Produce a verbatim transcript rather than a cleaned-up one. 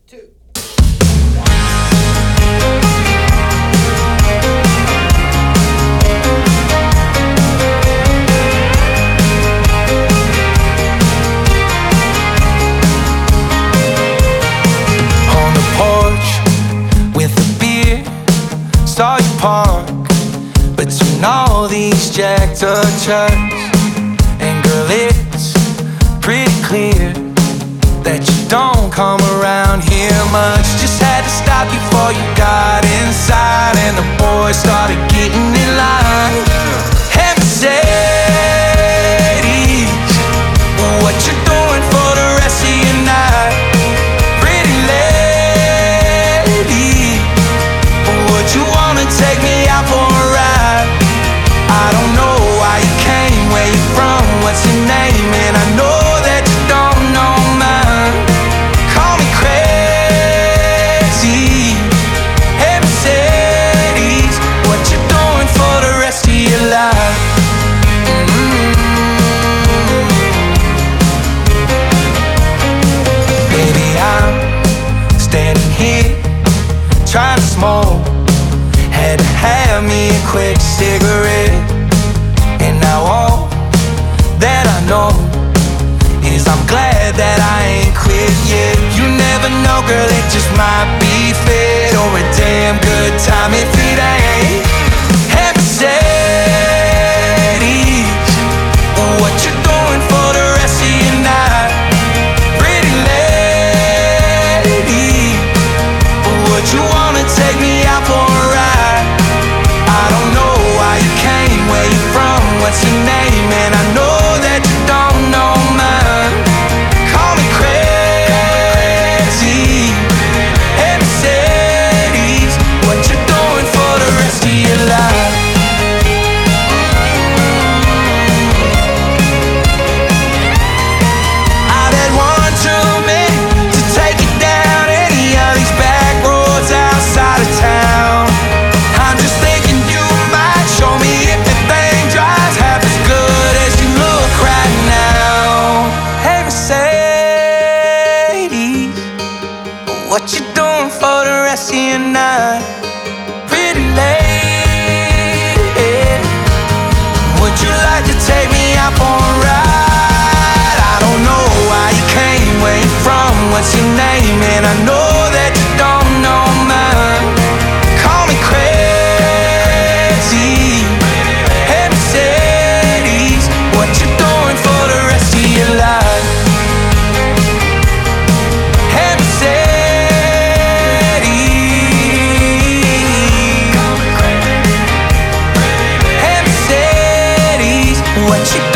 two. On the porch with a beer, saw you park between all these jacked up trucks. And girl, it's pretty clear that you don't come around here much. Just had to stop you before you got inside, and the boys started getting in line. Hey Mercedes, what you doing for the rest of your night? Pretty lady, would you wanna take me out for a ride? I don't know why you came, where you from, what's your name, and I know that you don't know mine. Call me crazy. Hey Mercedes, what you doing for the rest of your life? Mm-hmm. Baby, I'm standing here trying to smoke. Had to have me a quick cigarette, and now all that I know is I'm glad that I ain't quit yet. You never know, girl, it just might be fate, or a damn good time if it ain't. Hey Mercedes, what you doing for the rest of your night? Pretty lady, would you wanna take me out for a ride? I don't know why you came, where you from, what's your name, and I know that you don't know mine. Call me crazy. Hey Mercedes, what you doing for the rest of your life? I've had one too many to take it down any of these back roads outside of town. I'm just thinking you might show me if the thing drives half as good as you look right now. Hey Mercedes, what you doing for the rest of your night? Pretty lady, would you like to take me out for a ride? I don't know why you came, where you from, what's your name, and I know that you don't know mine. Call me crazy. Hey Mercedes, what you doing for the rest of your life? Hey Mercedes, hey Mercedes, what you